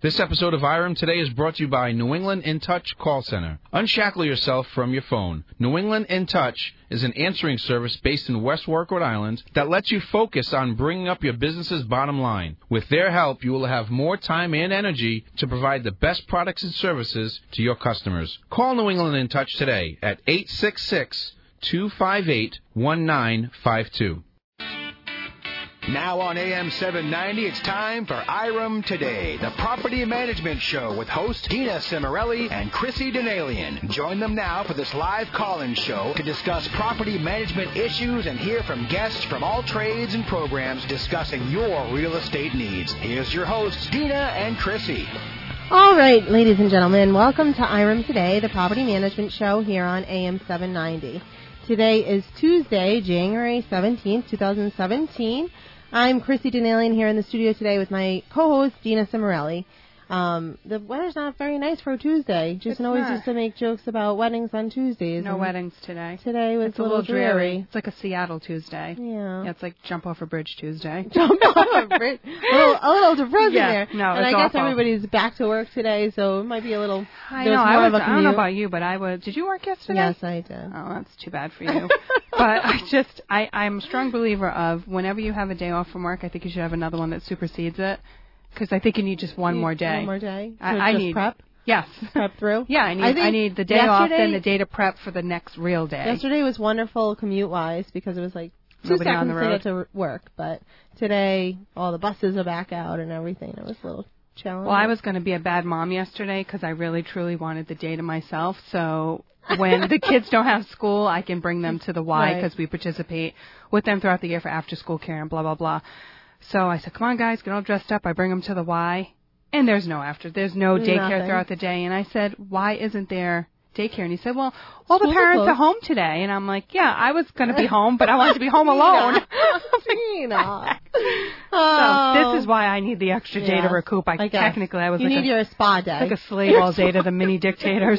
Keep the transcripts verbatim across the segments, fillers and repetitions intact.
This episode of I R M Today is brought to you by New England In Touch Call Center. Unshackle yourself from your phone. New England In Touch is an answering service based in West Warwick, Rhode Island that lets you focus on bringing up your business's bottom line. With their help, you will have more time and energy to provide the best products and services to your customers. Call New England In Touch today at eight six six, two five eight, one nine five two. Now on A M seven ninety, it's time for I R M Today, the property management show with hosts Dina Cimarelli and Chrissy Denalian. Join them now for this live call-in show to discuss property management issues and hear from guests from all trades and programs discussing your real estate needs. Here's your hosts, Dina and Chrissy. All right, ladies and gentlemen, welcome to I R M Today, the property management show here on A M seven ninety. Today is Tuesday, January seventeenth, twenty seventeen. I'm Chrissy Denalian here in the studio today with my co-host, Dina Cimarelli. Um, the weather's not very nice for a Tuesday. Jason always used to make jokes about weddings on Tuesdays. No weddings today. Today was it's a little, little dreary. dreary. It's like a Seattle Tuesday. Yeah. yeah it's like jump off a bridge Tuesday. Jump off a bridge. A little, a little depressing yeah, there. No, and it's I guess awful. everybody's back to work today, so it might be a little. I know. I, was, I don't know about you, but I was. Did you work yesterday? Yes, I did. Oh, that's too bad for you. But I just, I, I'm a strong believer of whenever you have a day off from work, I think you should have another one that supersedes it. Because I think you need just one need more day. One more day? So I, I just need prep? Yes. Prep through? Yeah, I need I, I need the day off and the day to prep for the next real day. Yesterday was wonderful commute-wise because it was like two Nobody seconds on the road. to get to work. But today, all the buses are back out and everything. It was a little challenging. Well, I was going to be a bad mom yesterday because I really, truly wanted the day to myself. So when the kids don't have school, I can bring them to the Y because right. we participate with them throughout the year for after-school care and blah, blah, blah. So I said, come on, guys, get all dressed up. I bring them to the Y. And there's no after. There's no daycare Nothing. throughout the day. And I said, why isn't there daycare? And he said, well, all the School parents closed. are home today. And I'm like, yeah, I was going to be home, but I wanted to be home alone. Tina. Oh. So this is why I need the extra day yeah, to recoup. I, I technically, I was you like need a, your spa day. like a slave all day to the mini dictators.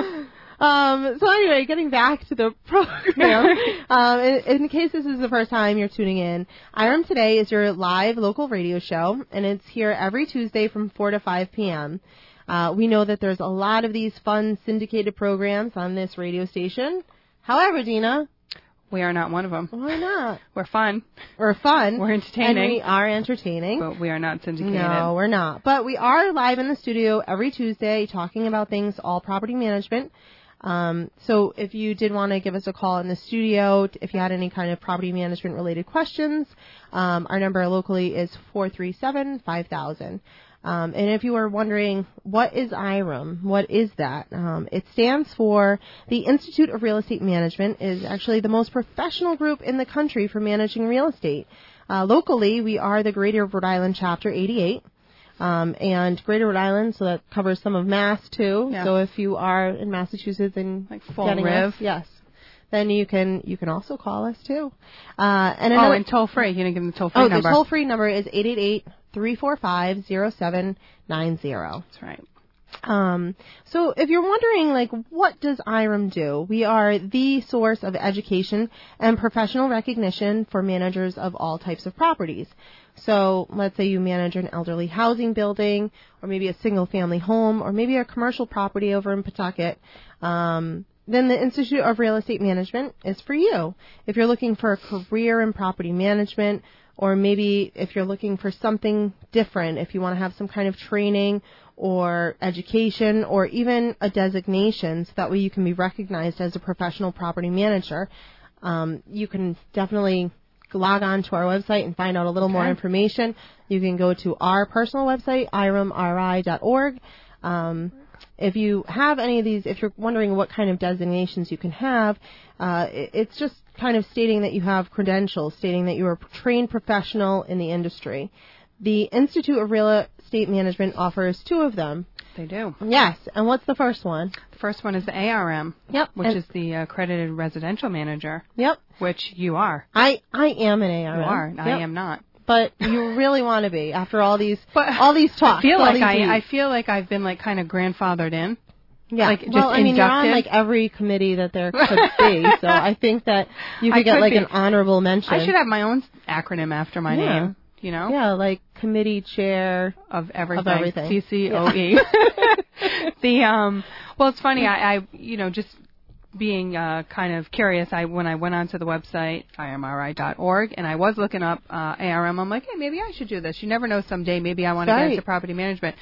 Um, so anyway, getting back to the program, um, in, in case this is the first time you're tuning in, I R M Today is your live local radio show, and it's here every Tuesday from four to five p.m. Uh, we know that there's a lot of these fun syndicated programs on this radio station. However, Dina, we are not one of them. Why not? We're fun. We're fun. We're entertaining. And we are entertaining. But we are not syndicated. No, we're not. But we are live in the studio every Tuesday talking about things all property management. Um, so if you did want to give us a call in the studio, if you had any kind of property management related questions, um, our number locally is four three seven, five thousand. Um, and if you were wondering, what is I R M? What is that? Um, it stands for the Institute of Real Estate Management. Is actually the most professional group in the country for managing real estate. Uh, locally, we are the Greater Rhode Island Chapter eighty-eight. Um, and Greater Rhode Island, so that covers some of Mass, too. Yeah. So if you are in Massachusetts and like Fall getting Riv. us, yes, then you can you can also call us, too. Uh, and oh, another, and toll-free. You didn't give them the toll-free oh, number. the toll-free number is eight eight eight, three four five, zero seven nine zero. That's right. Um, so if you're wondering, like, what does I R M do? We are the source of education and professional recognition for managers of all types of properties. So let's say you manage an elderly housing building, or maybe a single-family home, or maybe a commercial property over in Pawtucket. Um, then the Institute of Real Estate Management is for you. If you're looking for a career in property management, or maybe if you're looking for something different, if you want to have some kind of training or education or even a designation so that way you can be recognized as a professional property manager, um, you can definitely log on to our website and find out a little okay. more information. You can go to our personal website, I R M R I dot org. Um, if you have any of these, if you're wondering what kind of designations you can have, uh, it, it's just kind of stating that you have credentials, stating that you are a trained professional in the industry. The Institute of Real Estate Management offers two of them. They do. Yes. And what's the first one? The first one is the A R M. Yep. Which and is the accredited residential manager. Yep. Which you are. I, I am an A R M. You are. Yep. I am not. But you really want to be after all these but all these talks. I feel like I, weeks. I feel like I've been like kind of grandfathered in. Yeah. Like just well, I mean, inducted. you're on like every committee that there could be, so I think that you could I get could like be. an honorable mention. I should have my own acronym after my yeah. name. you know? Yeah, like committee chair of everything. Of everything. C C O E. The um. Well, it's funny. I, I you know just being uh, kind of curious. I when I went onto the website I R M R I dot org and I was looking up uh, A R M. I'm like, hey, maybe I should do this. You never know. Someday, maybe I want to right. get into property management.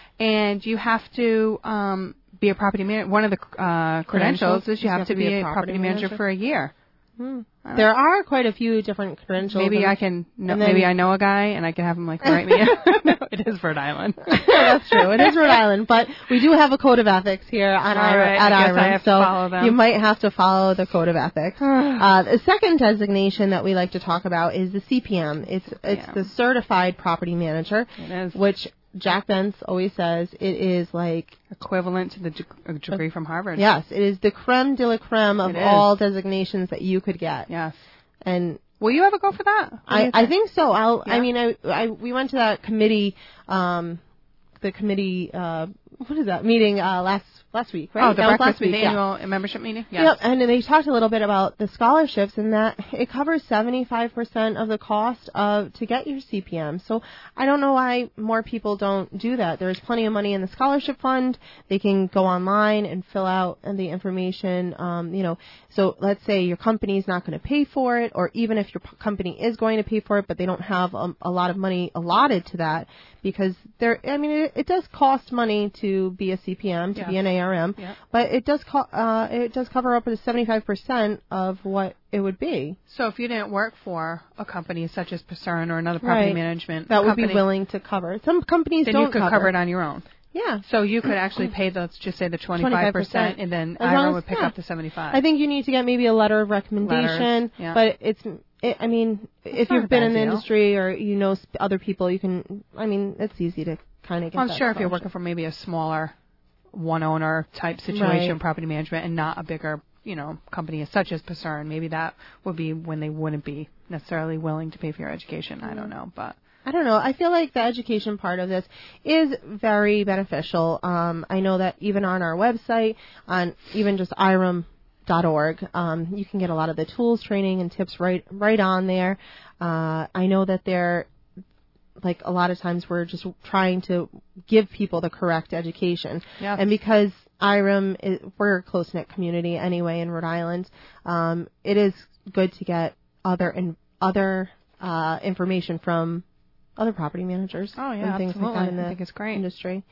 And you have to um, be a property manager. One of the uh, credentials, credentials is you, you have, have to be, be a property, property manager, manager for a year. Hmm. There are quite a few different credentials. Maybe I can. No, maybe I know a guy, and I can have him like write me. No, it is Rhode Island. That's true. It is Rhode Island, but we do have a code of ethics here at All right, at I guess I have so to follow them. You might have to follow the code of ethics. uh, the second designation that we like to talk about is the C P M. It's it's yeah. the Certified Property Manager, it is. which Jack Bentz always says it is like equivalent to the de- degree from Harvard. Yes, it is the creme de la creme of all designations that you could get. Yes. And will you ever go for that? I, I think so. I'll. Yeah. I mean, I, I we went to that committee, um, the committee. Uh, what is that meeting uh, last last week? Right? Oh, the that breakfast, was last week, the yeah. annual membership meeting. Yes. Yep. And they talked a little bit about the scholarships and that it covers seventy-five percent of the cost of to get your C P M. So I don't know why more people don't do that. There's plenty of money in the scholarship fund. They can go online and fill out the information. Um, you know, so let's say your company is not going to pay for it, or even if your p- company is going to pay for it, but they don't have a, a lot of money allotted to that because there. I mean, it, it does cost money to be a C P M, to yeah. be an A R M, yeah. but it does co- uh, it does cover up to seventy-five percent of what it would be. So if you didn't work for a company such as Pacern or another property right. management that company, would be willing to cover. Some companies then don't you could cover. cover it on your own. Yeah. So you could actually pay the, let's just say the twenty-five percent, and then I R M would pick yeah. up the seventy-five. I think you need to get maybe a letter of recommendation, Letters, yeah. but it's, it, I mean, That's if not you've a been bad in the deal. industry or you know sp- other people, you can, I mean, it's easy to kind of get well, I'm that sure if you're scholarship. working for maybe a smaller one owner type situation, Right. property management, and not a bigger, you know, company such as Pacern, maybe that would be when they wouldn't be necessarily willing to pay for your education. Mm-hmm. I don't know, but. I don't know. I feel like the education part of this is very beneficial. Um, I know that even on our website, on even just I R M dot org, um, you can get a lot of the tools, training, and tips right right on there. Uh, I know that they're like a lot of times we're just trying to give people the correct education, Yes. and because I R M is, we're a close knit community anyway in Rhode Island, um, it is good to get other and other uh, information from other property managers Oh yeah, and things absolutely. like that in the I think it's great. industry.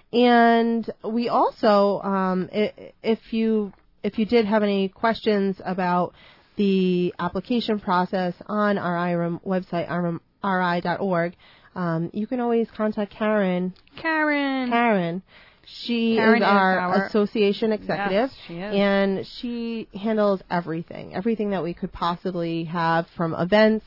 And we also, um, i- if you if you did have any questions about the application process on our I R M website, I R M R I dot org, um, you can always contact Karen. Karen. Karen. She Karen is is our, our- association executive, Yes, she is. and she handles everything, everything that we could possibly have, from events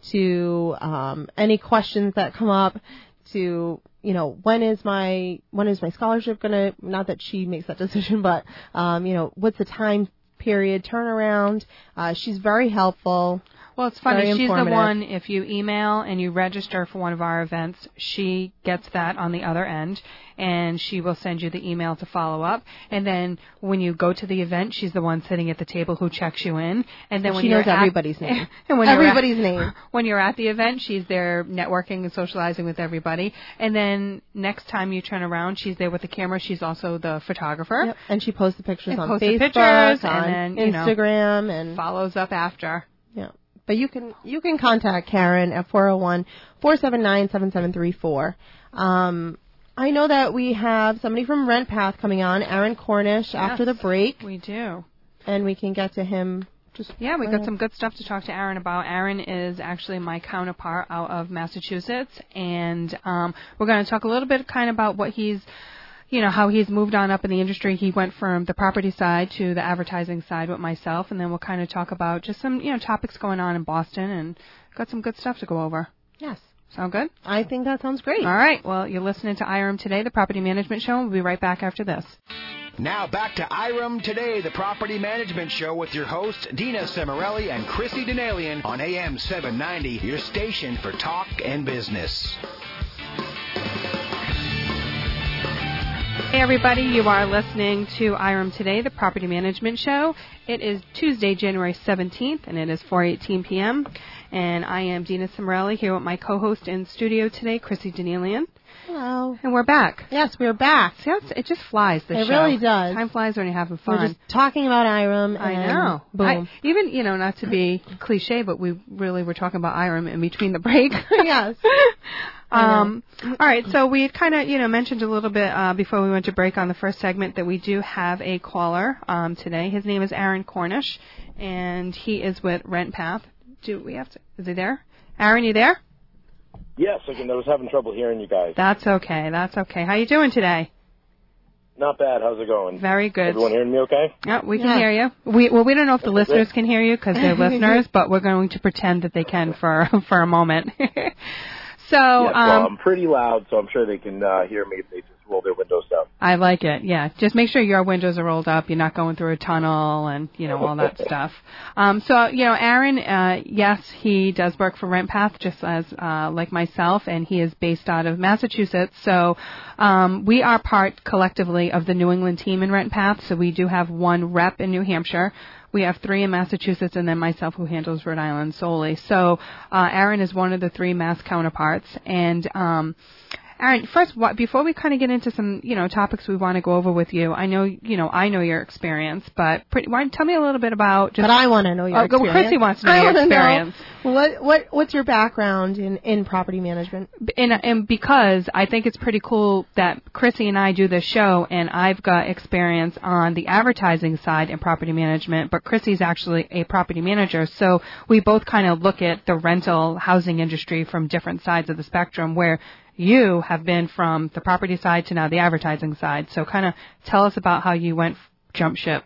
to um, any questions that come up, to you know when is my when is my scholarship gonna? Not that she makes that decision, but um, you know what's the time period turnaround? Uh, she's very helpful. Well, it's funny. Very She's the informative. one, if you email and you register for one of our events, she gets that on the other end, and she will send you the email to follow up. And then when you go to the event, she's the one sitting at the table who checks you in. And then when She you're knows at, everybody's name. and when you're at- Everybody's name. When you're at the event, she's there networking and socializing with everybody. And then next time you turn around, she's there with the camera. She's also the photographer. Yep. And she posts the pictures And on posts the Facebook, pictures, on and then, you know, Instagram, and Follows up after. yeah. But you can you can contact Karen at four oh one, four seven nine, seven seven three four. Um, I know that we have somebody from RentPath coming on, Aaron Cornish, after the break, We do. and we can get to him. Just Yeah, we right got now. some good stuff to talk to Aaron about. Aaron is actually my counterpart out of Massachusetts, and um, we're going to talk a little bit kind of about what he's, you know, how he's moved on up in the industry. He went from the property side to the advertising side with myself, and then we'll kind of talk about just some, you know, topics going on in Boston, and got some good stuff to go over. Yes. Sound good? I think that sounds great. All right. Well, you're listening to I R M Today, the Property Management Show. We'll be right back after this. Now back to I R M Today, the Property Management Show with your hosts, Dina Cimarelli and Chrissy Denalian on A M seven ninety, your station for talk and business. Hey everybody, you are listening to I R M Today, the Property Management Show. It is Tuesday, January seventeenth, and it is four eighteen p.m. And I am Dina Cimarelli here with my co-host in studio today, Chrissy Denelian. Hello. And we're back. Yes, we're back. See, that's, it just flies, this It show. really does. Time flies when you're having fun. We're just talking about I R M. I and know. Boom. I, even, you know, not to be cliche, but we really were talking about I R M in between the break. Yes. Um, all right, so we kind of, you know, mentioned a little bit uh, before we went to break on the first segment that we do have a caller um, today. His name is Aaron Cornish, and he is with RentPath. Do we have to? Is he there? Aaron, you there? Yes, I, can, I was having trouble hearing you guys. That's okay. That's okay. How you doing today? Not bad. How's it going? Very good. Everyone hearing me okay? Yeah, we can Yeah. hear you. We well, we don't know if the That's listeners it. can hear you because they're listeners, but we're going to pretend that they can for for a moment. So, yes, well, um, I'm pretty loud, so I'm sure they can uh, hear me if they just roll their windows down. I like it. Yeah, just make sure your windows are rolled up. You're not going through a tunnel, and you know all that stuff. Um, so, you know, Aaron, uh, yes, he does work for RentPath, just as uh, like myself, and he is based out of Massachusetts. So, um, we are part collectively of the New England team in RentPath. So we do have one rep in New Hampshire. We have three in Massachusetts, and then myself, who handles Rhode Island solely. So, uh, Aaron is one of the three Mass counterparts. And, um, Aaron, first, what, before we kind of get into some, you know, topics we want to go over with you, I know, you know, I know your experience, but pretty, why, tell me a little bit about just. But I want to know your oh, experience. Chrissy wants to know I your wanna experience. Know what what what's your background in, in property management? And, and because I think it's pretty cool that Chrissy and I do this show, and I've got experience on the advertising side in property management, but Chrissy's actually a property manager, so we both kind of look at the rental housing industry from different sides of the spectrum, where you have been from the property side to now the advertising side. So kind of tell us about how you went jump ship.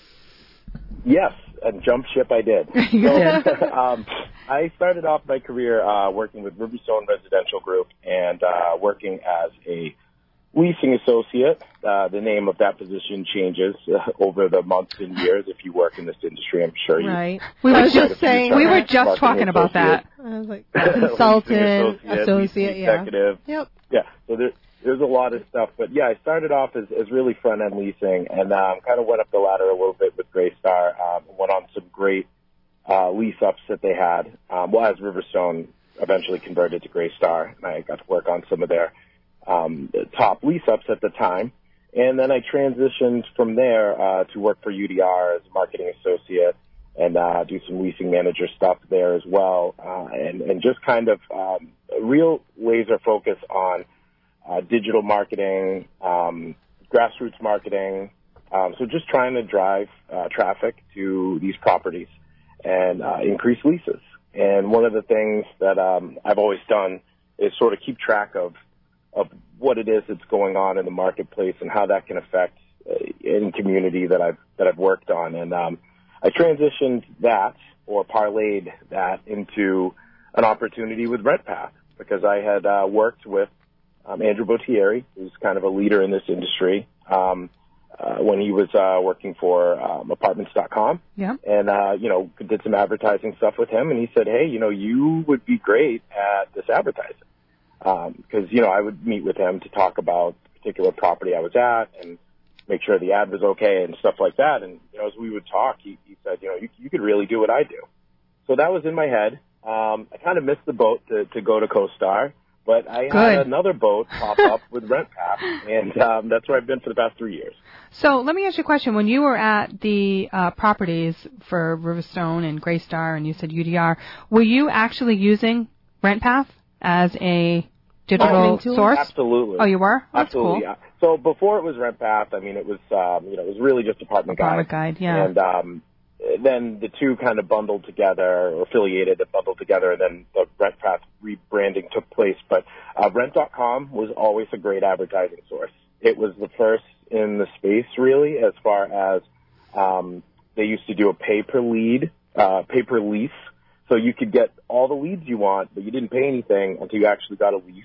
Yes, and jump ship I did. You so, did. um, I started off my career uh, working with Riverstone Residential Group and uh, working as a leasing associate. Uh, the name of that position changes uh, over the months and years if you work in this industry. I'm sure you. Right. We were I've just had a few saying- we were times. just Marketing talking about that. I was like Leasing consultant, associate, associate, leasing yeah. executive. Yep. Yeah, so there, there's a lot of stuff. But, yeah, I started off as, as really front-end leasing and um, kind of went up the ladder a little bit with Greystar, um, went on some great uh, lease-ups that they had. Um, well, as Riverstone eventually converted to Greystar, and I got to work on some of their um, top lease-ups at the time. And then I transitioned from there uh, to work for U D R as a marketing associate and uh, do some leasing manager stuff there as well, uh, and, and just kind of um, a real laser focus on uh, digital marketing, um, grassroots marketing, um, so just trying to drive uh, traffic to these properties and uh, increase leases. And one of the things that um, I've always done is sort of keep track of of what it is that's going on in the marketplace and how that can affect uh, any community that I've that I've worked on. And um, I transitioned that or parlayed that into an opportunity with RentPath because I had uh, worked with um, Andrew Botieri, who's kind of a leader in this industry, um, uh, when he was uh, working for um, apartments dot com. Yeah. And, uh, you know, did some advertising stuff with him. And he said, hey, you know, you would be great at this advertising. Because, um, you know, I would meet with him to talk about the particular property I was at and make sure the ad was okay and stuff like that. And, you know, as we would talk, he, he said, you know, you, you could really do what I do. So that was in my head. Um, I kind of missed the boat to, to go to CoStar, but I Good. had another boat pop up with RentPath, and um, that's where I've been for the past three years. So let me ask you a question. When you were at the uh, properties for Riverstone and Greystar, and you said U D R, were you actually using RentPath as a digital Marketing tool? source? Absolutely. Oh, you were? Oh, that's Absolutely, cool. yeah. So before it was RentPath, I mean, it was, um, you know, it was really just Apartment Guide. Apartment Guide, yeah. And um, then the two kind of bundled together, or affiliated and bundled together, and then the RentPath rebranding took place. But uh, Rent dot com was always a great advertising source. It was the first in the space, really, as far as um, they used to do a pay-per-lead, uh, pay-per-lease. So you could get all the leads you want, but you didn't pay anything until you actually got a lease.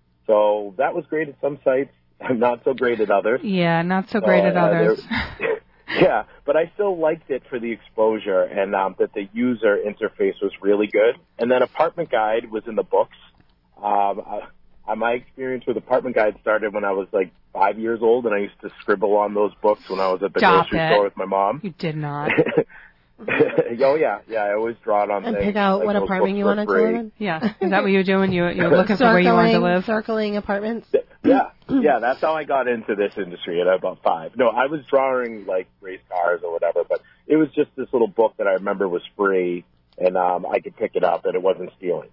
So that was great at some sites, not so great at others. Yeah, not so great So, at uh, others. there- Yeah, but I still liked it for the exposure and um, that the user interface was really good. And then Apartment Guide was in the books. Um, I, my experience with Apartment Guide started when I was like five years old, and I used to scribble on those books when I was at the Stop grocery it. store with my mom. You did not. oh yeah, yeah. I always draw it on And things. pick out like what those apartment books you for wanted to free. live in. Yeah. Is that what you're doing? You you're looking for where you wanted to live? Circling apartments. Yeah, yeah. That's how I got into this industry at about five. No, I was drawing like race cars or whatever, but it was just this little book that I remember was free, and um, I could pick it up, and it wasn't stealing.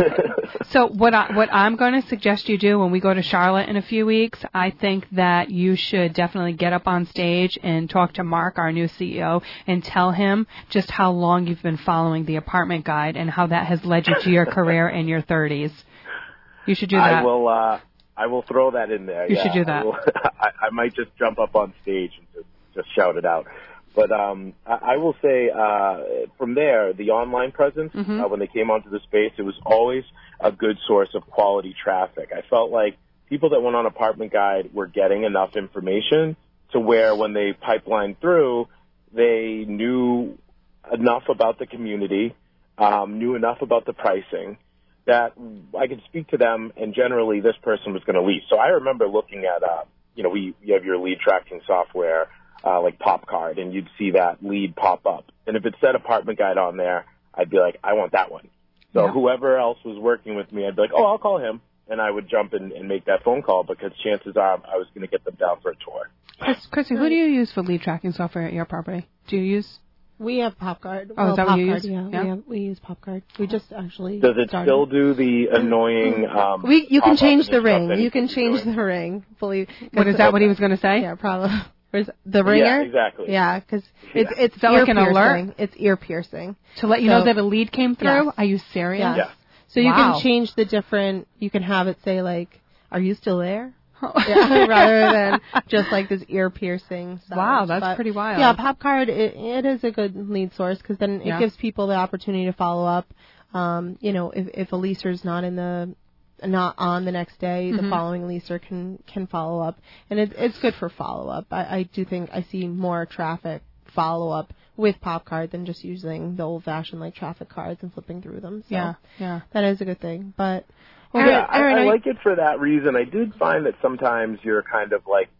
So what I, what I'm going to suggest you do when we go to Charlotte in a few weeks, I think that you should definitely get up on stage and talk to Mark, our new C E O, and tell him just how long you've been following the Apartment Guide and how that has led you to your career in your thirties. You should do that. I will. Uh, I will throw that in there. You yeah, should do that. I, will, I, I might just jump up on stage and just, just shout it out. But um, I, I will say, uh, from there, the online presence, mm-hmm. uh, when they came onto the space, it was always a good source of quality traffic. I felt like people that went on Apartment Guide were getting enough information to where when they pipelined through, they knew enough about the community, um, knew enough about the pricing, that I could speak to them, and generally this person was going to lease. So I remember looking at, uh, you know, we you have your lead tracking software, uh, like PopCard, and you'd see that lead pop up. And if it said Apartment Guide on there, I'd be like, I want that one. So yeah. whoever else was working with me, I'd be like, oh, I'll call him. And I would jump in and make that phone call because chances are I was going to get them down for a tour. Chris, Chrissy, who do you use for lead tracking software at your property? Do you use? We have PopCard. Oh, well, is that PopCard, what you use? Yeah, yeah. We, have, we use PopCard. We just actually Does it started. still do the annoying um We You can pop-up change and the stuff ring. that You can he's change doing? the ring. Believe. What is that? What he was going to say? Yeah, probably. Where's the ringer? Yeah, exactly. Yeah, because Yeah. it's it's Is that ear like an piercing. alert? It's ear piercing. To let you So- know that a lead came through? Yes. Are you serious? Yes. Yeah. So you Wow. can change the different. You can have it say like, "Are you still there?" Yeah, rather than just like this ear piercing sound. Wow, that's But, pretty wild. Yeah, PopCard it, it is a good lead source because then it Yeah. gives people the opportunity to follow up. Um, you know, if if a leaser's not in the not on the next day, Mm-hmm. the following leaser can can follow up, and it, it's good for follow up. I, I do think I see more traffic follow up with PopCard than just using the old fashioned like traffic cards and flipping through them. So Yeah, yeah. that is a good thing, but. Well, Aaron, yeah, I, Aaron, I I- like it for that reason. I did find that sometimes you're kind of like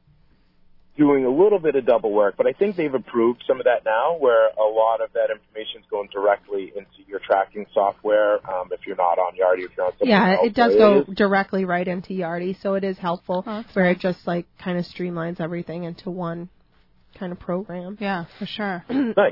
doing a little bit of double work, but I think they've improved some of that now where a lot of that information is going directly into your tracking software um, if you're not on Yardi, if you're on something Yeah, else. it does So go is- directly right into Yardi, so it is helpful Oh, that's where nice. it just like kind of streamlines everything into one kind of program. Yeah, for sure. Nice.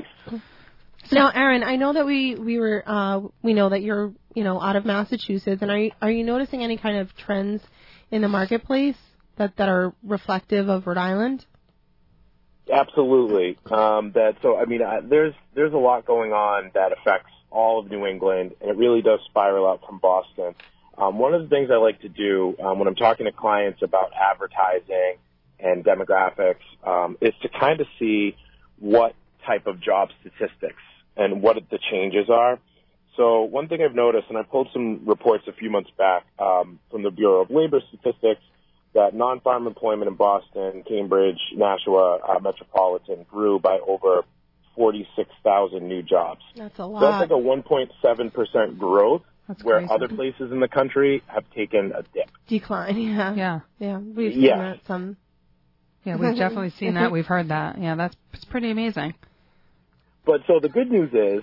Now, Aaron, I know that we we were uh, we know that you're you know out of Massachusetts, and are you, are you noticing any kind of trends in the marketplace that that are reflective of Rhode Island? Absolutely. Um, that so I mean, uh, there's there's a lot going on that affects all of New England, and it really does spiral out from Boston. Um, one of the things I like to do um, when I'm talking to clients about advertising and demographics um, is to kind of see what type of job statistics and what the changes are. So one thing I've noticed, and I pulled some reports a few months back um, from the Bureau of Labor Statistics, that non-farm employment in Boston, Cambridge, Nashua, uh, metropolitan grew by over forty-six thousand new jobs. That's a So that's like lot. a one point seven percent growth, That's where crazy. other places in the country have taken a dip. Decline. Yeah. Yeah. Yeah. We've seen Yeah. that some. Yeah, we've definitely seen that. We've heard that. Yeah, that's it's pretty amazing. But so the good news is,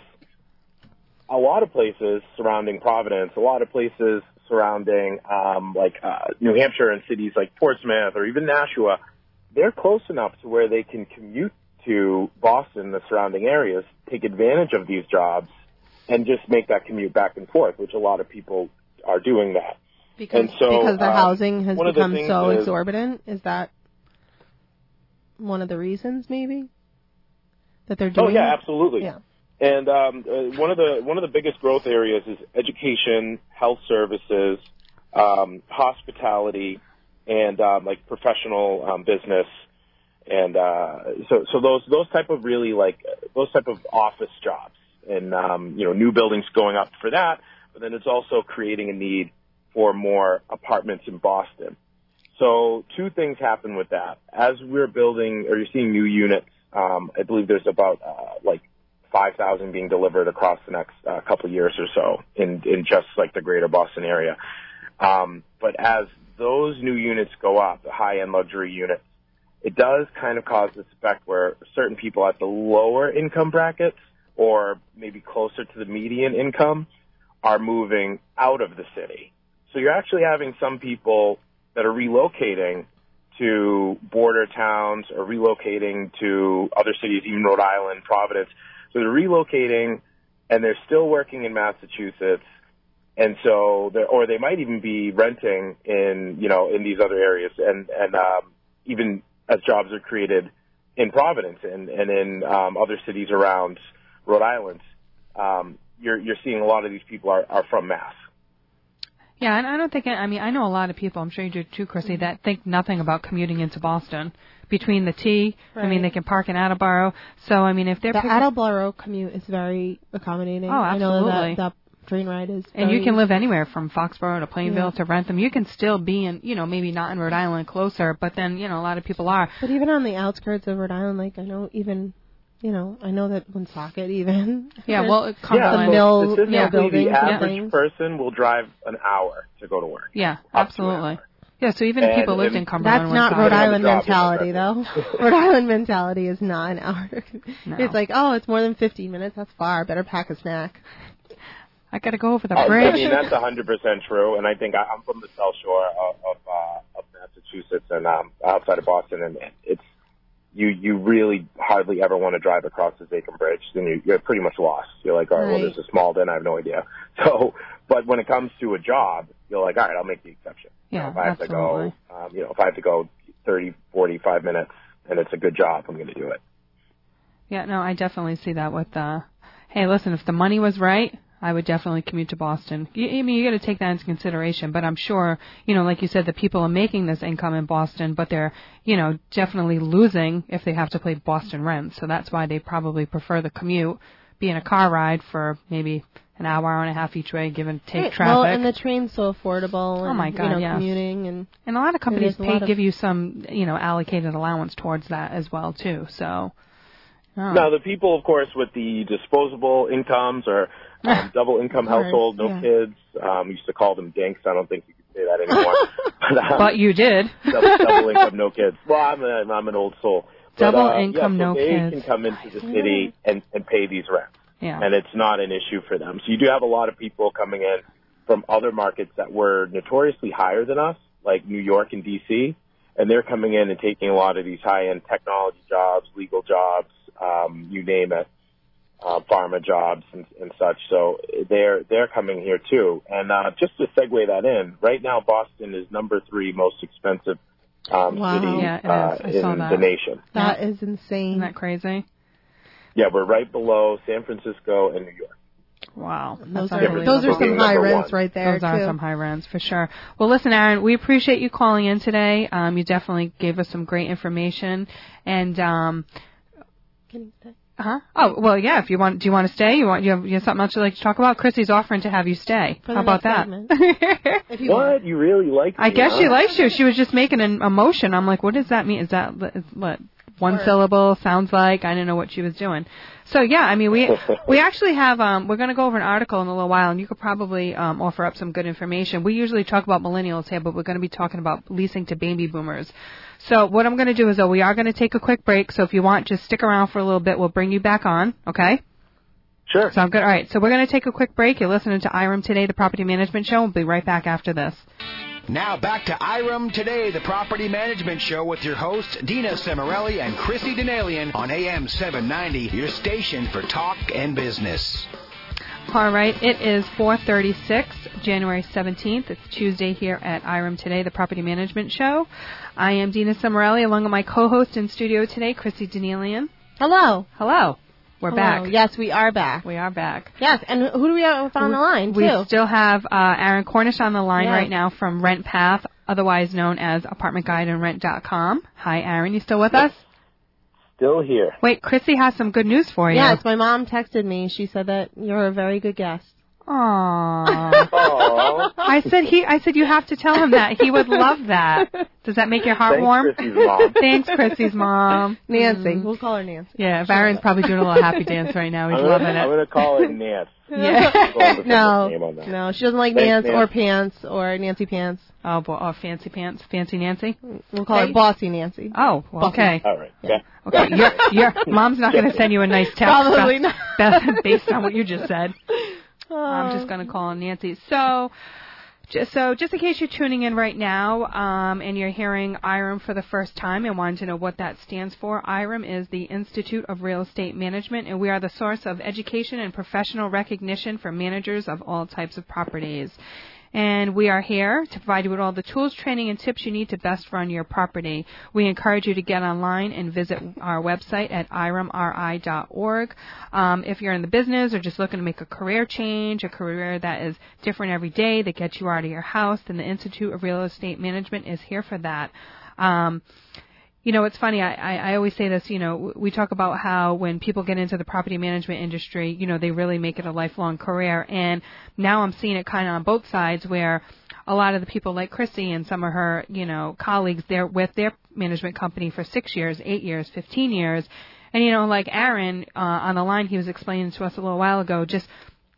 a lot of places surrounding Providence, a lot of places surrounding um, like uh, New Hampshire and cities like Portsmouth or even Nashua, they're close enough to where they can commute to Boston, the surrounding areas, take advantage of these jobs, and just make that commute back and forth, which a lot of people are doing that. Because, And so, because the um, housing has one of the become things so is- exorbitant. Is that one of the reasons, maybe, that they're doing? Oh yeah, it? absolutely. Yeah. And um, uh, one of the one of the biggest growth areas is education, health services, um, hospitality, and um, like professional um, business, and uh, so so those those type of really like those type of office jobs, and um, you know new buildings going up for that. But then it's also creating a need for more apartments in Boston. So two things happen with that. As we're building, or you're seeing new units, um, I believe there's about uh, like five thousand being delivered across the next uh, couple of years or so in, in just like the greater Boston area. Um, but as those new units go up, the high-end luxury units, it does kind of cause this effect where certain people at the lower income brackets or maybe closer to the median income are moving out of the city. So you're actually having some people that are relocating to border towns or relocating to other cities, even Rhode Island, Providence. So they're relocating and they're still working in Massachusetts. And so, they're, or they might even be renting in, you know, in these other areas. And, and, um, even as jobs are created in Providence and, and in, um, other cities around Rhode Island, um, you're, you're seeing a lot of these people are, are from Mass. Yeah, and I don't think, I mean, I know a lot of people, I'm sure you do too, Chrissy, that think nothing about commuting into Boston. Between the T, right. I mean, they can park in Attleboro. So, I mean, if they're... The picking... Attleboro commute is very accommodating. Oh, absolutely. I know that, that train ride is And very... you can live anywhere from Foxborough to Plainville yeah. to Rentham. You can still be in, you know, maybe not in Rhode Island closer, but then, you know, a lot of people are. But even on the outskirts of Rhode Island, like, I know even... You know, I know that Woonsocket even. Yeah, well, it yeah, the so mill, specifically mill buildings, the average things. person will drive an hour to go to work. Yeah, absolutely. Yeah, so even if people lived in Cumberland, that's not Rhode Island mentality, though. Rhode Island mentality is not an hour. No. It's like, oh, it's more than fifteen minutes. That's far. Better pack a snack. I got to go over the I, bridge. I mean, that's one hundred percent true, and I think I, I'm from the South Shore of of, uh, of Massachusetts and um, outside of Boston, and it's you you really hardly ever want to drive across the Zachem Bridge. Then you, you're pretty much lost. You're like, all right, right. well, there's a small den. I have no idea. So, but when it comes to a job, you're like, all right, I'll make the exception. Yeah, you know, if I have absolutely. to go, um, you know, if I have to go thirty, forty-five minutes and it's a good job, I'm going to do it. Yeah, no, I definitely see that with, uh, hey, listen, if the money was right, I would definitely commute to Boston. You, I mean, you got to take that into consideration, but I'm sure, you know, like you said, the people are making this income in Boston, but they're, you know, definitely losing if they have to pay Boston rent. So that's why they probably prefer the commute, be in a car ride for maybe an hour, hour and a half each way, give and take right. traffic. Well, and the train's so affordable. And, oh my God, you know, yes. commuting and and a lot of companies pay, of give you some, you know, allocated allowance towards that as well too. So. Oh. Now, the people, of course, with the disposable incomes or um, double income household, no yeah. kids, um, we used to call them dinks. I don't think you can say that anymore. but, um, but you did. double, double income, no kids. Well, I'm, a, I'm an old soul. But, Double uh, income, yeah, so no they kids. can come into the city and, and pay these rents. Yeah. And it's not an issue for them. So you do have a lot of people coming in from other markets that were notoriously higher than us, like New York and D C, and they're coming in and taking a lot of these high-end technology jobs, legal jobs, um, you name it, uh, pharma jobs and, and such. So they're they're coming here too. And uh, just to segue that in, right now Boston is number three most expensive um, wow. city yeah, it uh, is. I in saw that. the nation. That is insane. Isn't that crazy? Yeah, we're right below San Francisco and New York. Wow. Those That's are, those are some Number high one. rents right there, Those are too. some high rents for sure. Well, listen, Aaron, we appreciate you calling in today. Um, you definitely gave us some great information. And, um, Can you stay? huh? Oh, well, yeah, if you want, do you want to stay? You want, you have, you have something else you'd like to talk about? Chrissy's offering to have you stay. For How the about that? next If you What? want. You really like I me, guess huh? she likes you. She was just making an emotion. I'm like, what does that mean? Is that, is, what? One Word. syllable sounds like. I didn't know what she was doing. So yeah, I mean, we we actually have. Um, we're going to go over an article in a little while, and you could probably um, offer up some good information. We usually talk about millennials here, but we're going to be talking about leasing to baby boomers. So what I'm going to do is, though, we are going to take a quick break. So if you want, just stick around for a little bit. We'll bring you back on. Okay. Sure. Sound good? All right. So we're going to take a quick break. You're listening to I R A M Today, the Property Management Show. We'll be right back after this. Now back to I R A M Today, the Property Management Show with your hosts, Dina Cimarelli and Chrissy Denalian on A M seven ninety, your station for talk and business. All right, it is four thirty-six, January seventeenth. It's Tuesday here at I R A M Today, the Property Management Show. I am Dina Cimarelli, along with my co-host in studio today, Chrissy Denalian. Hello. Hello. We're Hello. back. Yes, we are back. We are back. Yes, and who do we have on the line, We too? still have uh, Aaron Cornish on the line Yes. right now from RentPath, otherwise known as apartment guide and rent dot com. Hi, Aaron. You still with us? Still here. Wait, Chrissy has some good news for you. Yes, my mom texted me. She said that you're a very good guest. Aww. Aww. I said he. I said you have to tell him that. He would love that. Does that make your heart Thanks, warm? Chrissy's mom. Thanks, Chrissy's mom. Nancy. Mm. We'll call her Nancy. Yeah, Baron's probably doing a little happy dance right now. He's I'm loving gonna, it. I'm going to call her Nance. Yeah. no, Name on that. no, she doesn't like Thanks, Nance or Nance. Pants or Nancy Pants. Oh, boy. Oh, fancy pants, fancy Nancy. We'll call Hey. her Bossy Nancy. Oh, well, okay. All right. Yeah. Okay, your, your mom's not going to send you a nice text. Probably ba- not. ba- based on what you just said. Oh. I'm just going to call Nancy. So, just so just in case you're tuning in right now, um, and you're hearing I R A M for the first time and wanting to know what that stands for, I R A M is the Institute of Real Estate Management, and we are the source of education and professional recognition for managers of all types of properties. And we are here to provide you with all the tools, training, and tips you need to best run your property. We encourage you to get online and visit our website at I R A M R I dot org. Um, if you're in the business or just looking to make a career change, a career that is different every day, that gets you out of your house, then the Institute of Real Estate Management is here for that. Um, You know, it's funny, I, I, I always say this, you know, we talk about how when people get into the property management industry, you know, they really make it a lifelong career. And now I'm seeing it kind of on both sides where a lot of the people like Chrissy and some of her, you know, colleagues, they're with their management company for six years, eight years, fifteen years. And, you know, like Aaron uh, on the line, he was explaining to us a little while ago, just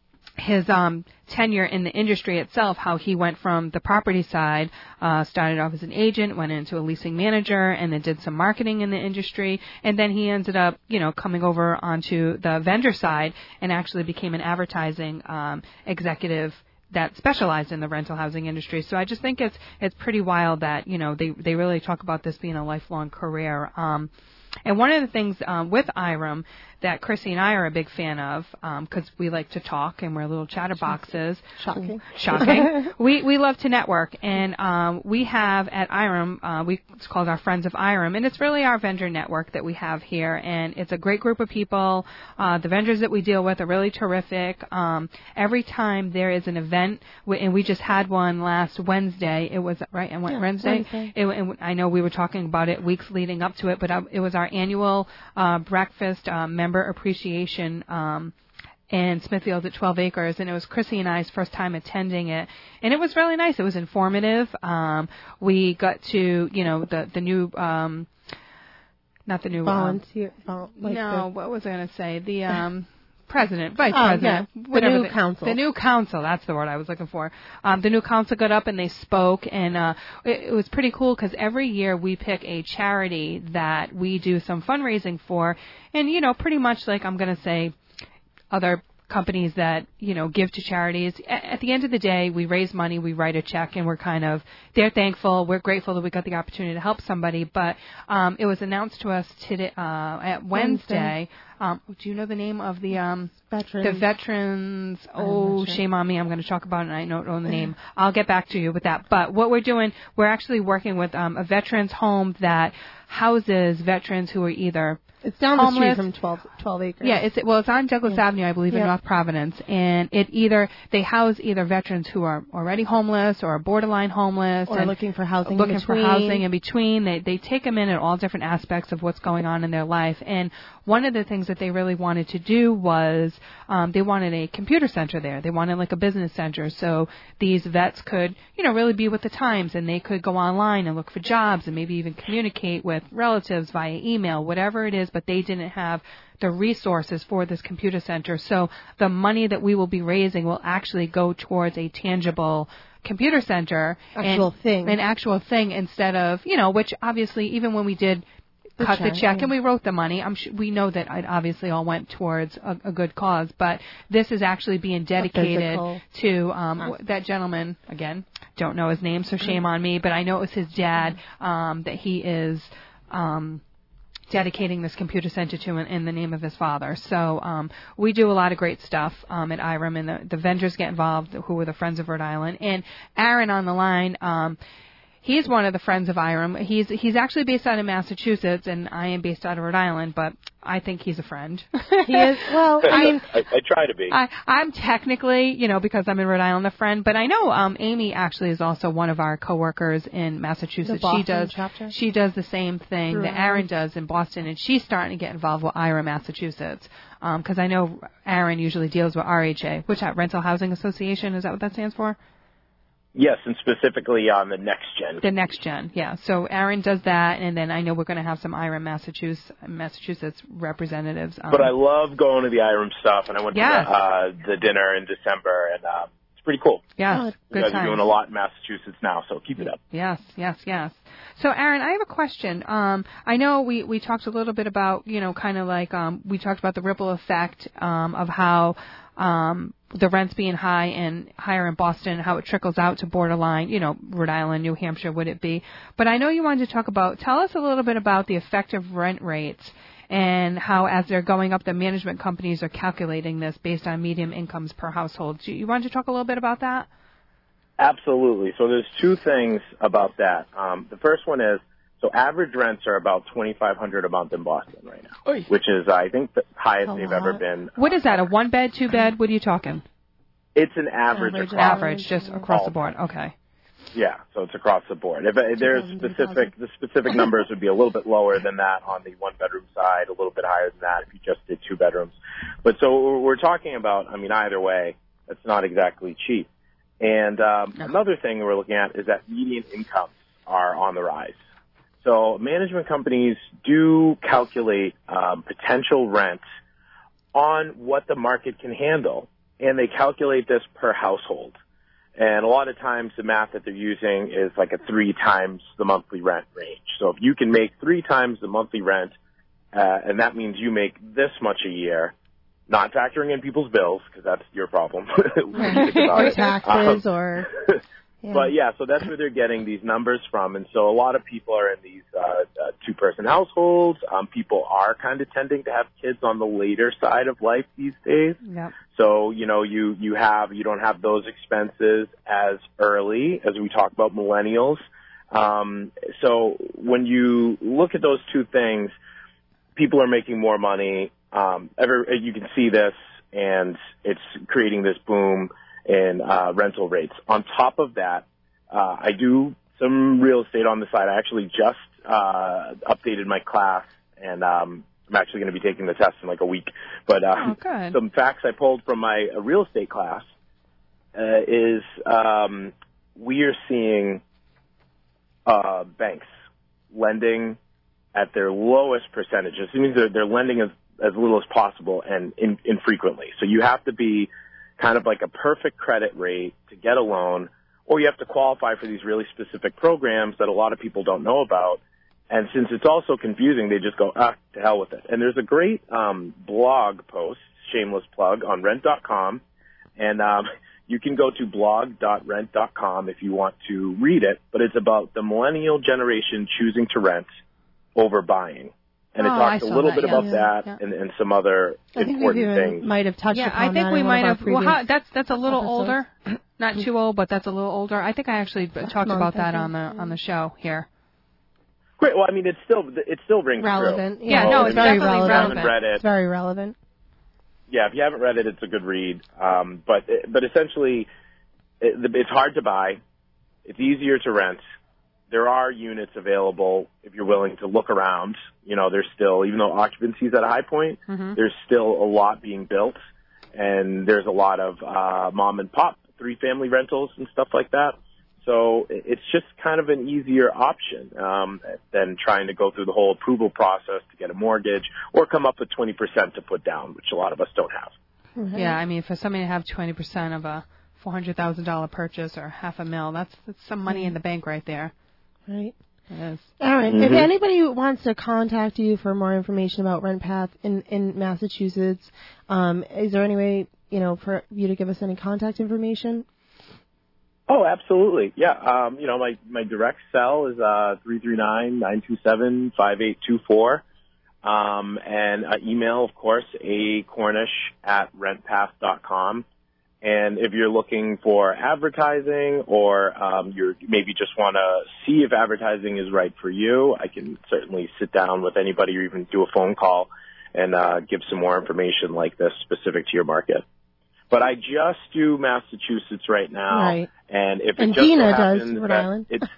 his um, tenure in the industry itself, how he went from the property side, uh, started off as an agent, went into a leasing manager, and then did some marketing in the industry, and then he ended up, you know, coming over onto the vendor side and actually became an advertising um, executive that specialized in the rental housing industry. So I just think it's it's pretty wild that, you know, they they really talk about this being a lifelong career. Um, and one of the things um, with I R A M that Chrissy and I are a big fan of, because um, we like to talk and we're little chatterboxes. Shocking. Shocking. we we love to network, and um, we have at I R A M, uh, we it's called our Friends of I R A M, and it's really our vendor network that we have here, and it's a great group of people. Uh, the vendors that we deal with are really terrific. Um, every time there is an event, we, and we just had one last Wednesday. It was right, and Yeah, Wednesday. Wednesday. It, and I know we were talking about it weeks leading up to it, but uh, it was our annual uh, breakfast uh, member appreciation um, in Smithfield at twelve acres, and it was Chrissy and I's first time attending it, and it was really nice. It was informative. Um, we got to, you know, the the new, um, not the new Volunteer. vol- Um, like no, the- what was I going to say? The um, president, vice Oh, president, yeah. The whatever new council. The new council. That's the word I was looking for. Um, the new council got up and they spoke, and uh, it, it was pretty cool because every year we pick a charity that we do some fundraising for, and you know, pretty much like I'm going to say, other companies that, you know, give to charities. A- At the end of the day, we raise money, we write a check, and we're kind of, they're thankful, we're grateful that we got the opportunity to help somebody. But um, it was announced to us today, uh, at Wednesday. Wednesday. Um, do you know the name of the um, Veterans. the veterans? I'm Oh, not sure. shame on me. I'm going to talk about it, and I don't know the name. I'll get back to you with that. But what we're doing, we're actually working with um, a veterans home that houses veterans who are either It's down the street homeless. from twelve, twelve acres. Yeah, it's well, it's on Douglas Yeah. Avenue, I believe, in Yeah. North Providence, and it either they house either veterans who are already homeless or borderline homeless, Or and looking for housing looking in for between. housing in between. They they take them in at all different aspects of what's going on in their life, and one of the things that they really wanted to do was um, they wanted a computer center there. They wanted like a business center, so these vets could, you know, really be with the times, and they could go online and look for jobs, and maybe even communicate with relatives via email, whatever it is. But they didn't have the resources for this computer center. So the money that we will be raising will actually go towards a tangible computer center. Actual and, thing. An actual thing instead of, you know, which obviously even when we did The cut the check, check yeah. and we wrote the money, I'm sure we know that it obviously all went towards a, a good cause, but this is actually being dedicated physical to um, aspect. that gentleman. Again, don't know his name, so shame on me, but I know it was his dad um, that he is um, dedicating this computer center to in, in the name of his father. So um, we do a lot of great stuff um, at I R A M, and the, the vendors get involved who are the Friends of Rhode Island. And Aaron on the line, um, he's one of the Friends of I R A M. He's he's actually based out of Massachusetts, and I am based out of Rhode Island, but I think he's a friend. He is. Well, I mean, I, I try to be. I, I'm technically, you know, because I'm in Rhode Island, a friend, but I know um, Amy actually is also one of our coworkers in Massachusetts. The Boston she does chapter? She does the same thing Through that Aaron. Aaron does in Boston, and she's starting to get involved with I R A Massachusetts because um, I know Aaron usually deals with R H A, which that Rental Housing Association, is that what that stands for? Yes, and specifically on the next gen. The next gen, yeah. So Aaron does that, and then I know we're going to have some I R A Massachusetts, Massachusetts representatives. Um, But I love going to the I R M stuff, and I went Yes. to the, uh, the dinner in December, and uh, it's pretty cool. yes, Oh, You good guys times. are doing a lot in Massachusetts now, so keep it up. Yes, yes, yes. So, Aaron, I have a question. Um, I know we, we talked a little bit about, you know, kind of like um, we talked about the ripple effect um, of how um, the rents being high and higher in Boston, how it trickles out to borderline, you know, Rhode Island, New Hampshire, would it be? But I know you wanted to talk about, tell us a little bit about the effective rent rates and how, as they're going up, the management companies are calculating this based on median incomes per household. Do you want to talk a little bit about that? Absolutely. So there's two things about that. Um, the first one is, so average rents are about twenty-five hundred dollars a month in Boston right now, Oy. which is, I think, the highest A they've lot. ever been. What is that, a one bed, two bed? What are you talking? It's an average, Average, across. Average, just across the board. Okay. Yeah, so it's across the board. If uh, there's specific, the specific numbers would be a little bit lower than that on the one bedroom side, a little bit higher than that if you just did two bedrooms. But so we're talking about, I mean, either way, it's not exactly cheap. And um, No. another thing we're looking at is that median incomes are on the rise. So management companies do calculate um, potential rent on what the market can handle, and they calculate this per household. And a lot of times the math that they're using is like a three times the monthly rent range. So if you can make three times the monthly rent, uh, and that means you make this much a year, not factoring in people's bills, because that's your problem. when you think about or it. taxes, Um, or. Yeah. But yeah, so that's where they're getting these numbers from. And so a lot of people are in these uh, uh, two-person households. Um, people are kind of tending to have kids on the later side of life these days. Yep. So, you know, you, you have, you don't have those expenses as early as we talk about millennials. Um, so when you look at those two things, people are making more money. Um, every, you can see this, and it's creating this boom in uh, rental rates. On top of that, uh, I do some real estate on the side. I actually just uh, updated my class, and um, I'm actually going to be taking the test in like a week. But um, Oh, good. some facts I pulled from my uh, real estate class uh, is um, we are seeing uh, banks lending at their lowest percentages. It means they're, they're lending as, as little as possible and in, infrequently. So you have to be kind of like a perfect credit rate to get a loan, or you have to qualify for these really specific programs that a lot of people don't know about. And since it's also confusing, they just go, ah, to hell with it. And there's a great um, blog post, shameless plug, on rent dot com. And um, you can go to blog dot rent dot com if you want to read it. But it's about the millennial generation choosing to rent over buying. And it Oh, I talks a saw little that, bit yeah. about Yeah. that Yeah. and, and some other I think we important things. might have touched Yeah, upon I think that we in might one of have. our Well, how, previous that's that's a little episodes. older, not too old, but that's a little older. I think I actually talked month, about I that think. on the on the show here. Great. Well, I mean, it's still it still rings relevant. true. Yeah, So, no, I it's mean, very if definitely you relevant. haven't read it, It's very relevant. yeah, if you haven't read it, it's a good read. Um, but but essentially, it, it's hard to buy. It's easier to rent. There are units available if you're willing to look around. You know, there's still, even though occupancy is at a high point, Mhm. there's still a lot being built, and there's a lot of uh, mom and pop three family rentals and stuff like that. So it's just kind of an easier option um, than trying to go through the whole approval process to get a mortgage or come up with twenty percent to put down, which a lot of us don't have. Mm-hmm. Yeah, I mean, for somebody to have twenty percent of a four hundred thousand dollar purchase or half a mil, that's that's some money in the bank right there. Right. It is. Aaron, if Mhm. anybody wants to contact you for more information about RentPath in, in Massachusetts, um, is there any way, you know, for you to give us any contact information? Oh, absolutely. Yeah. Um, you know, my, my direct cell is uh three three nine, nine two seven, five eight two four. Um, and uh, email, of course, a cornish at rentpath dot com. And if you're looking for advertising or um, you maybe just want to see if advertising is right for you, I can certainly sit down with anybody or even do a phone call and uh, give some more information like this specific to your market. But I just do Massachusetts right now, right. and if and it just Dina so happens does Rhode that Island. it's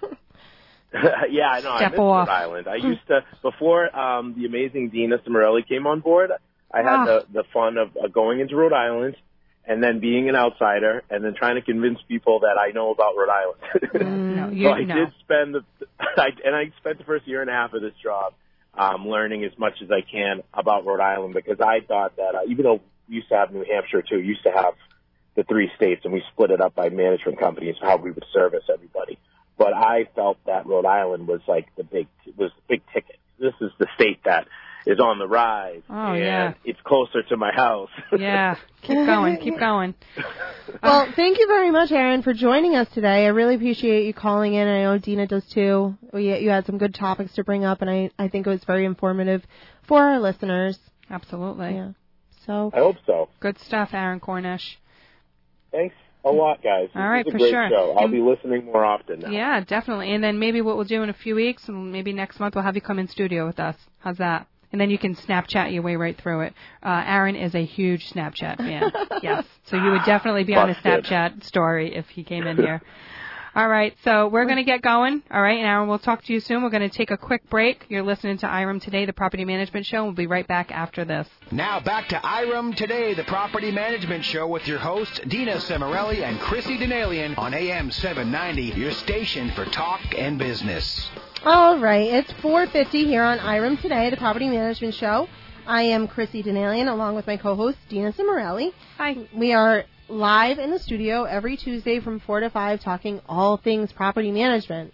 yeah, I know. Step I miss off. Rhode Island. I used to before um, the amazing Dina Cimarelli came on board. I had Ah. the the fun of uh, going into Rhode Island and then being an outsider and then trying to convince people that I know about Rhode Island. No, so you I no. did spend the I, and I spent the first year and a half of this job um, learning as much as I can about Rhode Island because I thought that uh, even though we used to have New Hampshire too, used to have the three states, and we split it up by management companies, how we would service everybody. But I felt that Rhode Island was like the big, was the big ticket. This is the state that is on the rise, Oh, and yeah. it's closer to my house. Yeah, keep going, keep going. Well, thank you very much, Aaron, for joining us today. I really appreciate you calling in. I know Dina does too. We, you had some good topics to bring up, and I, I think it was very informative for our listeners. Absolutely. Yeah. So I hope so. Good stuff, Aaron Cornish. Thanks a lot, guys. All right, this is for a great sure. show. I'll And- be listening more often now. Yeah, definitely. And then maybe what we'll do in a few weeks, and maybe next month, we'll have you come in studio with us. How's that? And then you can Snapchat your way right through it. Uh, Aaron is a huge Snapchat fan. Yes. So you would definitely be on a Busted. Snapchat story if he came in here. All right. So we're going to get going. All right. And Aaron, we'll talk to you soon. We're going to take a quick break. You're listening to I R A M Today, the Property Management Show. We'll be right back after this. Now back to I R A M Today, the Property Management Show with your hosts, Dina Cimarelli and Chrissy Denalian on A M seven ninety, your station for talk and business. All right, it's four fifty here on I R A M Today, the Property Management Show. I am Chrissy Denalian, along with my co-host, Dina Cimarelli. Hi. We are live in the studio every Tuesday from four to five talking all things property management.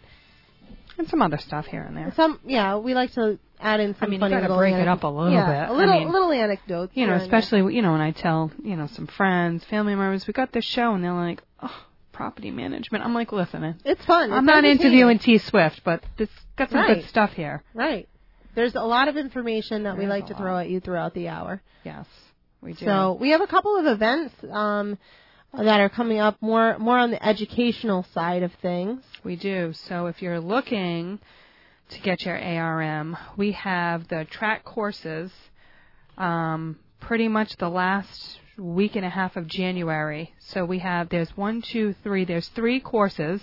And some other stuff here and there. Some, yeah, we like to add in some I mean, you funny gotta little break it anec- up a little yeah, bit. a little, I mean, little anecdotes. You know, here and there. especially, you know, when I tell, you know, some friends, family members, we got this show, and they're like, oh, property management. I'm like, listen, It's fun. I'm It's not entertaining. interviewing T Swift, but this got some Right. good stuff here. Right. There's a lot of information that we There's like a to lot. throw at you throughout the hour. Yes, we do. So we have a couple of events um, that are coming up more more on the educational side of things. We do. So if you're looking to get your A R M, we have the track courses um, pretty much the last week and a half of January. So we have, there's one, two, three, there's three courses.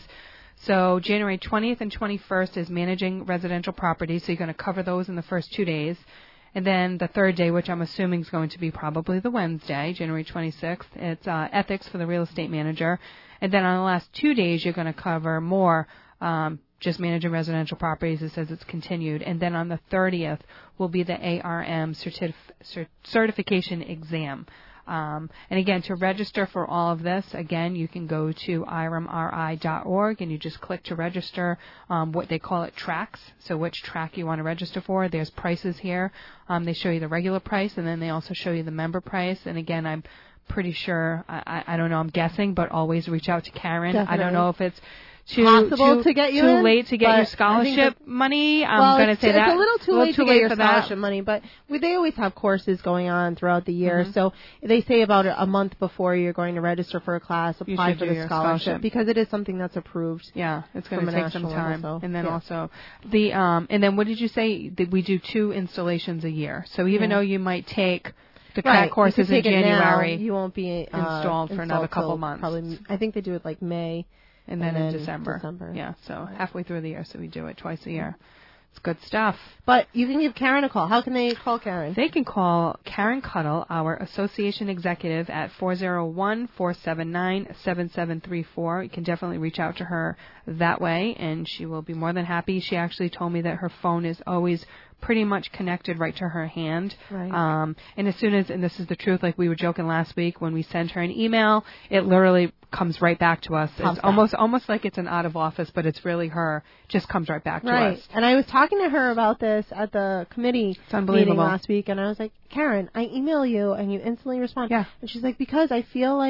So January twentieth and twenty-first is managing residential properties. So you're going to cover those in the first two days. And then the third day, which I'm assuming is going to be probably the Wednesday, January twenty-sixth, it's uh, ethics for the real estate manager. And then on the last two days, you're going to cover more um, just managing residential properties. It says it's continued. And then on the thirtieth will be the A R M certif- cert- certification exam. Um, and again, to register for all of this, again, you can go to I R A M R I dot org and you just click to register um, what they call it tracks. So which track you want to register for. There's prices here. Um, they show you the regular price and then they also show you the member price. And again, I'm pretty sure, I, I, I don't know, I'm guessing, but always reach out to Karen. Definitely. I don't know if it's too, Possible too, to get you too in, late to get but your I think scholarship that- money. I'm well, going to it's, say it's that. a little too a little late too to late get your for that. scholarship money, but we, they always have courses going on throughout the year. Mhm. So they say about a month before you're going to register for a class, You apply should for do the your scholarship, scholarship. because it is something that's approved. Yeah, it's going From to a take some national time. level, so, And then yeah. also the um and then what did you say that we do two installations a year. So even Yeah. though you might take the track Right. courses you could in take it January now, you won't be uh, installed for another couple till months. Probably, I think they do it like May. and then and in then December. December. Yeah, so halfway through the year, so we do it twice a year. It's good stuff. But you can give Karen a call. How can they call Karen? They can call Karen Cuddle, our association executive, at four oh one, four seven nine, seven seven three four. You can definitely reach out to her that way, and she will be more than happy. She actually told me that her phone is always pretty much connected right to her hand. Right. Um, and as soon as, and this is the truth, like we were joking last week, when we send her an email, it literally comes right back to us. Pops It's back. almost almost like it's an out of office, but it's really her. Just comes right back to Right. us. And I was talking to her about this at the committee It's unbelievable. meeting last week, and I was like, Karen, I email you and you instantly respond. Yeah. And she's like, because I feel like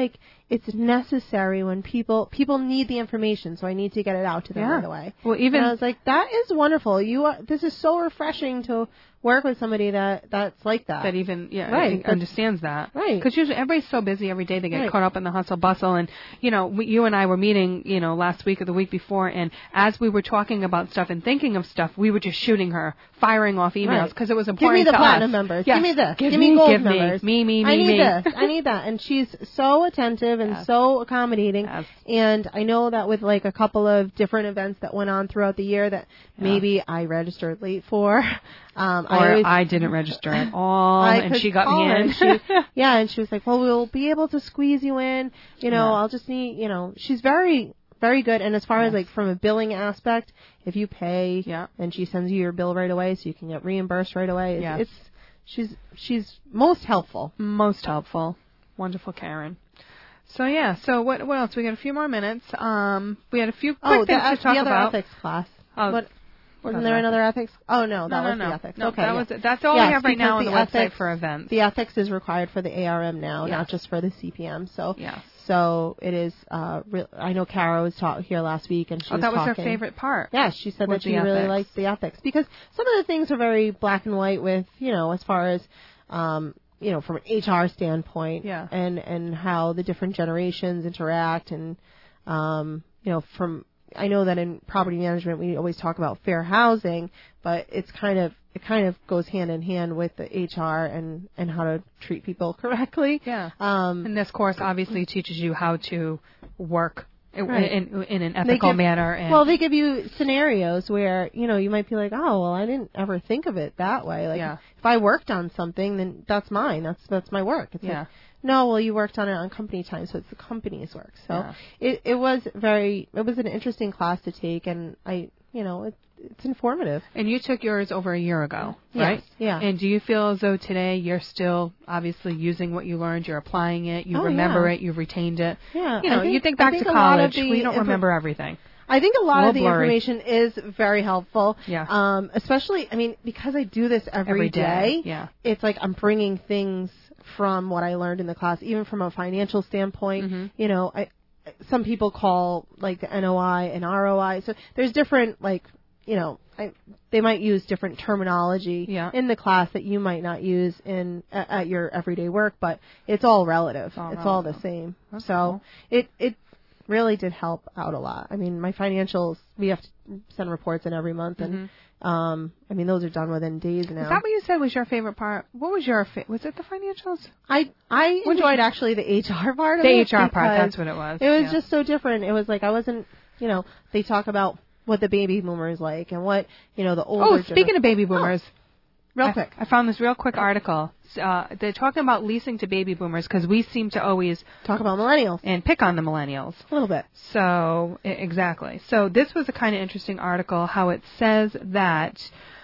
it's necessary when people people need the information, so I need to get it out to them Yeah. right away. Well, even and I was like, that is wonderful. You are, this is so refreshing to work with somebody that that's like that. that even yeah Right, I think that's- understands that. Right. Because usually everybody's so busy every day, they get Right. caught up in the hustle bustle. And you know, we, you and I were meeting, you know, last week or the week before, and as we were talking about stuff and thinking of stuff, we were just shooting her, firing off emails Right. because it was Give important me the to platinum us. members. Yes. Give me this. Give, Give me, me gold give members. me, me, me, I need me. this. I need that. And she's so attentive and Yes. so accommodating. Yes. And I know that with like a couple of different events that went on throughout the year that Yeah. maybe I registered late for. Um, Or I, always, I didn't register at all, I and could she got call me her in. and she, yeah, and she was like, well, we'll be able to squeeze you in. You know, Yeah. I'll just need, you know, she's very, very good. And as far as Yes. like from a billing aspect, if you pay Yeah. and she sends you your bill right away so you can get reimbursed right away, it's, Yes. it's she's, she's most helpful. Most helpful. Wonderful Karen. So yeah, so what what else? We got a few more minutes. Um, we had a few quick Oh, the, things uh, to talk the other about. ethics class. Oh, what, wasn't other there another ethics? Oh no, that no, was no, no. the ethics. No, okay, that yeah. was it. That's all Yes, we have right now on the, because the website ethics- for events. The ethics is required for the A R M now, Yes. not just for the C P M. So Yes. so it is. Uh, re- I know Kara was taught here last week, and she Oh, was that was talking. her favorite part. Yeah, she said was that she the really ethics. liked the ethics because some of the things are very black and white with, you know, as far as, um, you know, from an H R standpoint, Yeah. and and how the different generations interact, and um, you know, from I know that in property management we always talk about fair housing, but it's kind of it kind of goes hand in hand with the H R and and how to treat people correctly. Yeah. Um, And this course obviously teaches you how to work in, Right. in, in an They ethical give- manner. And Well, they give you scenarios where, you know, you might be like, oh, well, I didn't ever think of it that way. Like, Yeah. if I worked on something, then that's mine. That's that's my work. It's Yeah. like, no, well, you worked on it on company time, so it's the company's work. So Yeah. it it was very, it was an interesting class to take, and I, you know, it, it's informative. And you took yours over a year ago, Yes, right? yeah. And do you feel as though today you're still obviously using what you learned, you're applying it, you Oh, remember yeah. it, you've retained it? Yeah, You know, I think- you think I back think to a lot of college, the we don't info- remember everything. I think a lot A of the little blurry. information is very helpful. Yeah. Um, especially, I mean, because I do this every, Every day, yeah. It's like I'm bringing things from what I learned in the class, even from a financial standpoint. Mhm. You know, I some people call like the N O I and R O I. So there's different like, you know, I, they might use different terminology Yeah. in the class that you might not use in at, at your everyday work, but it's all relative. It's all It's all the relative. same. That's so cool. it it really did help out a lot. I mean, my financials, we have to send reports in every month, and um, I mean, those are done within days now. Is that what you said was your favorite part? What was your fa- was it the financials? I I What did enjoyed you- actually the H R part of The it. H R part, because that's what it was. It was yeah. just so different. It was like I wasn't, you know, they talk about what the baby boomers like and what, you know, the older. Oh, speaking gener- of baby boomers, real I- quick. I, found this real quick article. Uh, they're talking about leasing to baby boomers because we seem to always Talk about millennials and pick on the millennials. a little bit. So e- exactly. So this was a kind of interesting article. How it says that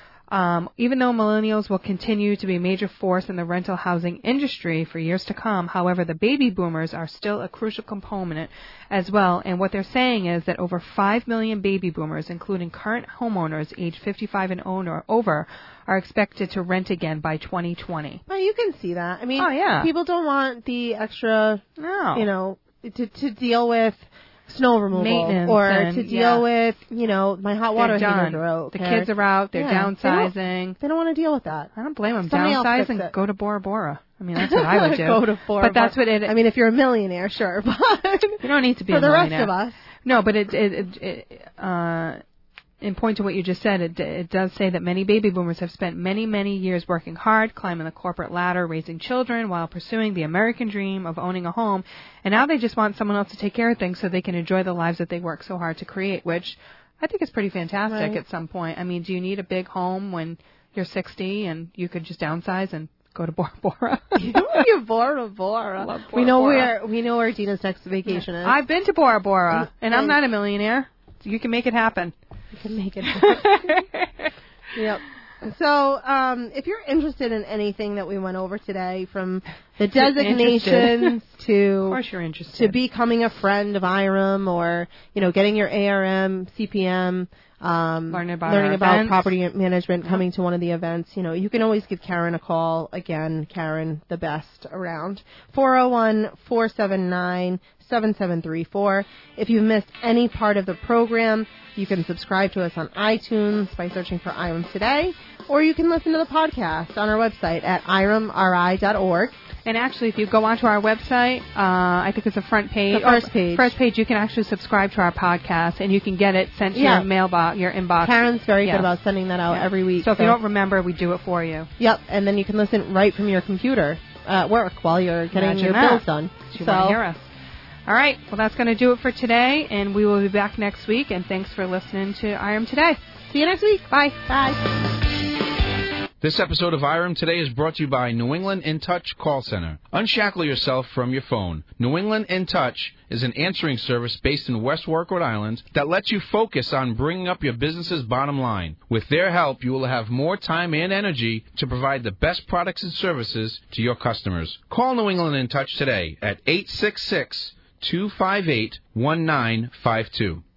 um, even though millennials will continue to be a major force in the rental housing industry for years to come, however, the baby boomers are still a crucial component as well. And what they're saying is that over five million baby boomers, including current homeowners aged fifty-five and owner, over, are expected to rent again by twenty twenty. Well, you can see that. I mean, Oh, yeah. people don't want the extra, No. you know, to to deal with snow removal Maintenance or and- to deal yeah. with, you know, my hot water They're heater done. broke. The or- kids are out. They're Yeah, they don't- downsizing. They don't want to deal with that. I don't blame them. Somebody else Downsize fix and it. go to Bora Bora. I mean, that's what I would do. Go to Bora But that's Bora. what it. I mean, if you're a millionaire, sure, but you don't need to be for a the rest millionaire. of us, No, but it, it, it, it uh, in point to what you just said, it, it does say that many baby boomers have spent many, many years working hard, climbing the corporate ladder, raising children, while pursuing the American dream of owning a home, and now they just want someone else to take care of things so they can enjoy the lives that they work so hard to create, which I think is pretty fantastic Right. at some point. I mean, do you need a big home when you're sixty and you could just downsize and go to Bora Bora? you Bora Bora. Love we Bora know Bora. where we know where Dina's next vacation is. I've been to Bora Bora, and I'm And- not a millionaire. You can make it happen. You can make it happen. Yep. So, um, if you're interested in anything that we went over today, from the designations to, of course you're interested. to becoming a friend of I R A M, or, you know, getting your A R M, C P M, um, learning about, learning about events. property management, Yep. coming to one of the events. You know, you can always give Karen a call. Again, Karen, the best around. four oh one, four seven nine, seven seven three four. If you've missed any part of the program, you can subscribe to us on iTunes by searching for I R A M Today, or you can listen to the podcast on our website at I R A M R I dot org. And actually, if you go onto our website, uh, I think it's the front page. The first page. First page, you can actually subscribe to our podcast, and you can get it sent to Yeah. your mailbox, your inbox. Karen's very Yes. good about sending that out Yeah. every week. So if you don't remember, we do it for you. Yep, and then you can listen right from your computer at work while you're getting Imagine your that. bills done. You want to hear us. All right. Well, that's going to do it for today, and we will be back next week. And thanks for listening to I R A M Today. See you next week. Bye. Bye. This episode of I R A M Today is brought to you by New England In Touch Call Center. Unshackle yourself from your phone. New England In Touch is an answering service based in West Warwick, Rhode Island that lets you focus on bringing up your business's bottom line. With their help, you will have more time and energy to provide the best products and services to your customers. Call New England In Touch today at eight six six, two five eight, one nine five two.